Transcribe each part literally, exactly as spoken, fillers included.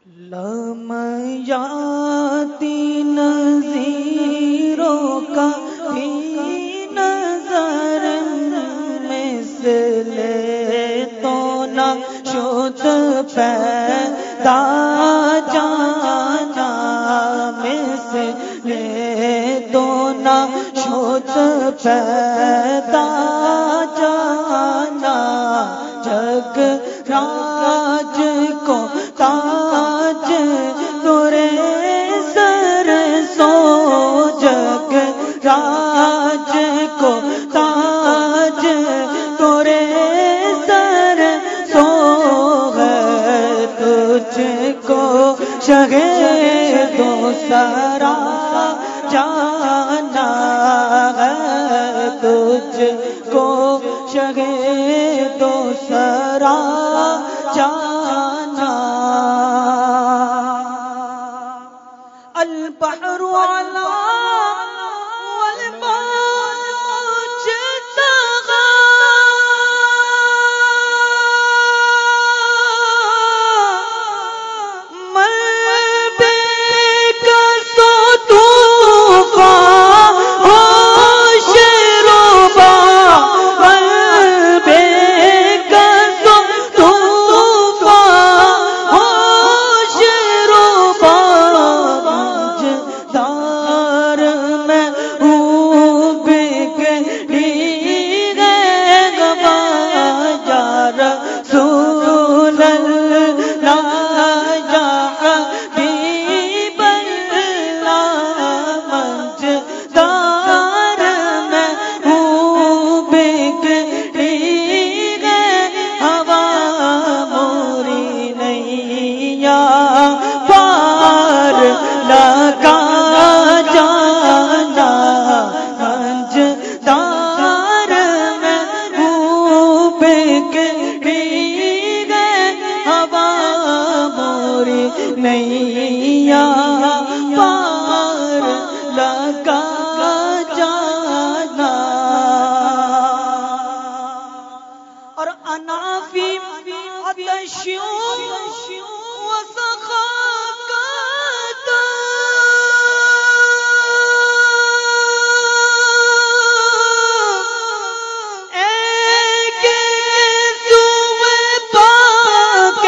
لم یاتی نظیروں کا فی نظر مثل تو نہ شد پیدا جانا، مثل تو نہ شد پیدا جانا، جگ راج کو تاج تورے سر سو، جگ راج کو تاج تورے سر سو ہے، تجھ کو شگے دو سرا جانا ہے، تجھ کو شگے دو سرا جانا۔ البحر علا والموج طغى، من بك طوفان ہوش ربا، من بك طوفان ہوش ربا، دار میں ہوں بگڑی ہے گوا، یا رسول اللہ یا حبیب اللہ، منجدار میں ہوں بگڑی ہے ہوا، موری نیا پار لگا جانا، منجدار میں ہوں بگڑی ہے ہوا، موری نیا پار لگا جانا۔ اور انا فی عطش وسخاکت، ایک سوئے پاک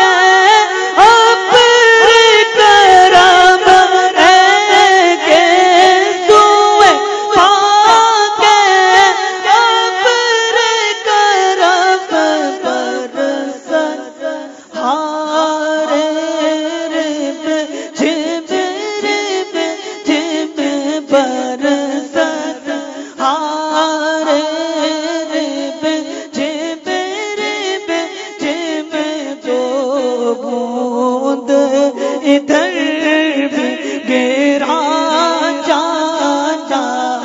ابر کرم، ایک سوئے پاک ابر کرم، برست ہارے رب جب رب جب، برست ہارے رب جب رب جب، دو بوند ادھر بھی گرا جانا،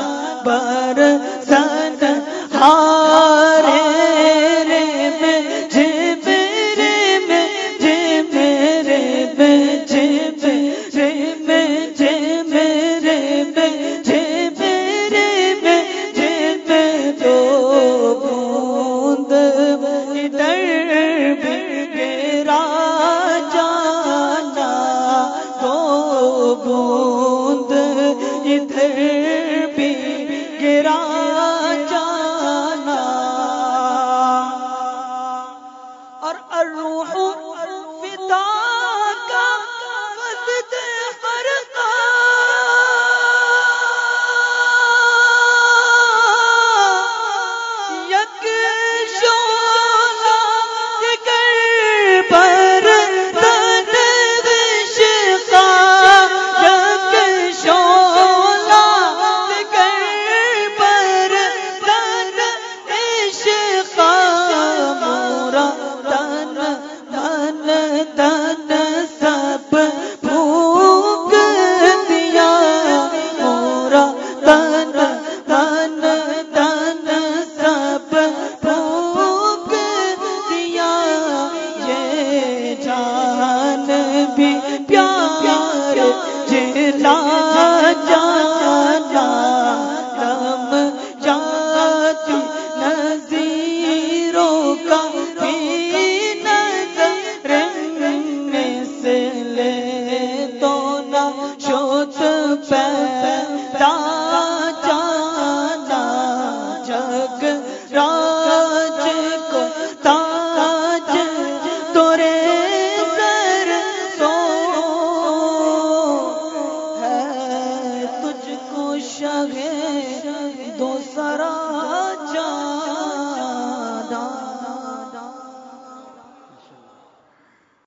برست ہارے رب جب رب جب رب جب رب جب رب جب رب جب، دو بوند ادھر بھی گرا جانا، دو بوند ادھر بھی گرا جانا۔ اور الروح فداک وسط فرقہ، یک شعلہ جگر پر تن عشقا، یک شعلہ جگر پر تن عشقا، مورا تن من تن سب پھونک دیا، مورا تن من تن سب پھونک دیا، یہ جان بھی پیار جلا جانا، لم جاتی نظیروں کا فی نظر مثل لے تو نہ شد پہ